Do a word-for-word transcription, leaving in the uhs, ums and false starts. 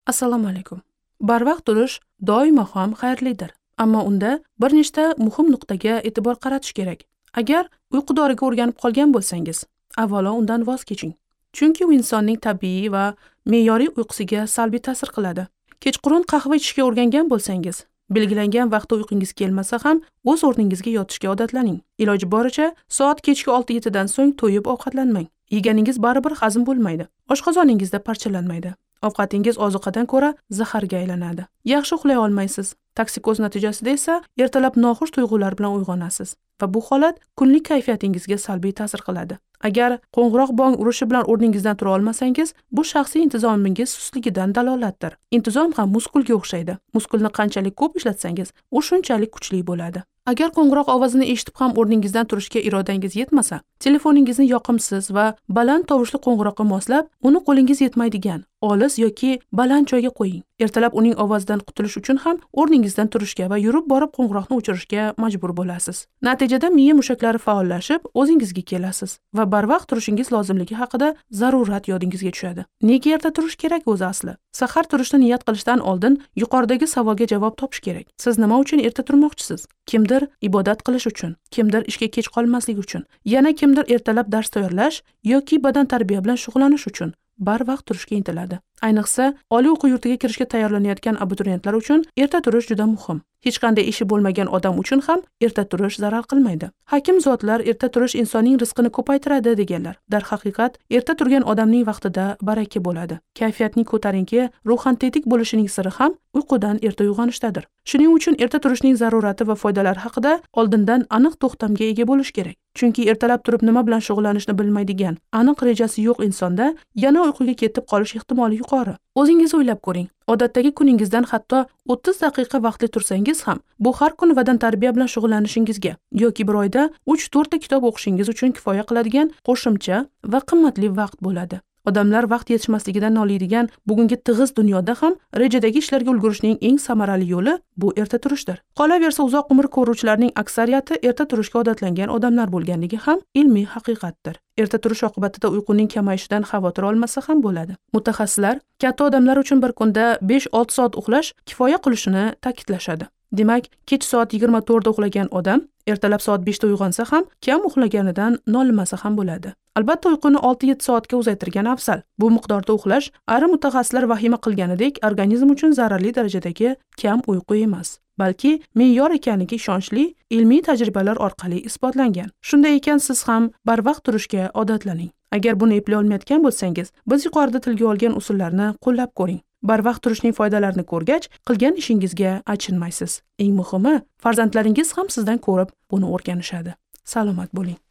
Assalomu alaykum. Barvaqt turish doimo ham xayrlidir, ammo unda bir nechta muhim nuqtaga e'tibor qaratish kerak. Agar uyqudoriga o'rganib qolgan bo'lsangiz, avvalo undan voz keching. Chunki u insonning tabiiy va me'yoriy uyqusiga salbiy ta'sir qiladi. Kechqurun qahva ichishga o'rgangan bo'lsangiz, belgilangan vaqtda uyqungiz kelmasa ham o'z o'rningizga yotishga odatlaning. Iloji boricha soat kechki olti yetti dan so'ng to'yib ovqatlanmang. Yeganingiz baribir hazm bo'lmaydi. Oshqozoningizda parchalanmaydi. Ovqatingiz ozuqadan ko'ra zaharga aylanadi. Yaxshi uxlay olmaysiz. Toksikoz natijasida esa ertalab noxush tuyg'ular bilan uyg'onasiz va bu holat kunlik kayfiyatingizga salbiy ta'sir qiladi. Agar qo'ng'iroq bong urishi bilan o'rningizdan tura olmasangiz, bu shaxsiy intizomingiz sustligidan dalolatdir. Intizom ham muskulga o'xshaydi. Muskulni qanchalik ko'p ishlatsangiz, u shunchalik kuchli bo'ladi. Agar qo'ng'iroq ovozini eshitib ham o'rningizdan turishga irodangiz yetmasa, telefoningizni yoqimsiz va baland tovushli qo'ng'iroqqa moslab, uni qo'lingiz yetmaydigan olis yoki baland joyga qo'ying. Ertalab uning ovozidan qutulish uchun ham o'rningizdan turishga va yurib borib qo'ng'iroqni o'chirishga majbur bo'lasiz. Natijada miya mushaklari faollashib, o'zingizga kelasiz va barvaqt turishingiz lozimligi haqida zarurat yodingizga tushadi. Nega erta turish kerak o'zi asli? Sahar turishni niyat qilishdan oldin yuqoridagi savolga javob topish kerak. Siz nima uchun erta turmoqchisiz? Kimdir ibodat qilish uchun, kimdir ishga kech qolmaslik uchun, yana kimdir ertalab dars tayyorlash yoki badan tarbiya bilan shug'ullanish uchun barvaqt turishga intiladi. Ayniqsa, oliy o'quv yurtiga kirishga tayyorlanayotgan abituriyentlar uchun erta turish juda muhim. Hech qanday ishi bo'lmagan odam uchun ham erta turish zarar qilmaydi. Hakim zotlar erta turish insonning rizqini ko'paytiradi deganlar. Darhaqiqat, erta turgan odamning vaqtida baraka bo'ladi. Kayfiyatning ko'tarinki, ruhan tetik bo'lishining siri ham uyqudan erta uyg'onishdadir. Shuning uchun erta turishning zarurati va foydalari haqida oldindan aniq to'xtamga ega bo'lish kerak. Chunki ertalab turib nima bilan shug'ullanishni bilmaydigan, aniq rejasi yo'q insonda yana uyquga ketib qolish ehtimoli yuqori. O'zingiz o'ylab ko'ring. Odatdagi kuningizdan hatto o'ttiz daqiqa vaqtli tursangiz ham, bu har kun badan tarbiya bilan shug'ullanishingizga yoki bir oyda uch to'rt ta kitob o'qishingiz uchun kifoya qiladigan qo'shimcha va qimmatli vaqt bo'ladi. Odamlar vaqt yetishmasligidan noliydigan bugungi tig'iz dunyoda ham rejadagi ishlarga ulgurishning eng samarali yo'li bu erta turishdir. Qolaversa, uzoq umr ko'ruvchilarning aksariyati erta turishga odatlangan odamlar bo'lganligi ham ilmiy haqiqatdir. Erta turish oqibatida uyquning kamayishidan xavotir olmasa ham bo'ladi. Mutaxassislar katta odamlar uchun bir kunda besh olti soat uxlash kifoya qilishini ta'kidlashadi. Demak, kech soat yigirma to'rt da uxlagan odam ertalab soat beshda uyg'onsa ham kam uxlaganidan nolimasa ham bo'ladi. Albatta, uyquni olti yetti soatga uzaytirgan afzal. Bu miqdorda uxlash ayrim mutaxassislar vahima qilganidek organizm uchun zararli darajadagi kam uyqu emas, balki me'yor ekanligi ishonchli ilmiy tajribalar orqali isbotlangan. Shunday ekan, siz ham barvaqt turishga odatlaning. Agar buni eplay olmayotgan bo'lsangiz, biz yuqorida tilga olgan usullarni qo'llab ko'ring. Barvaqt turishning foydalarini ko'rgach, qilgan ishingizga achinmaysiz. Eng muhimi, farzandlaringiz ham sizdan ko'rib buni o'rganishadi. Salomat bo'ling.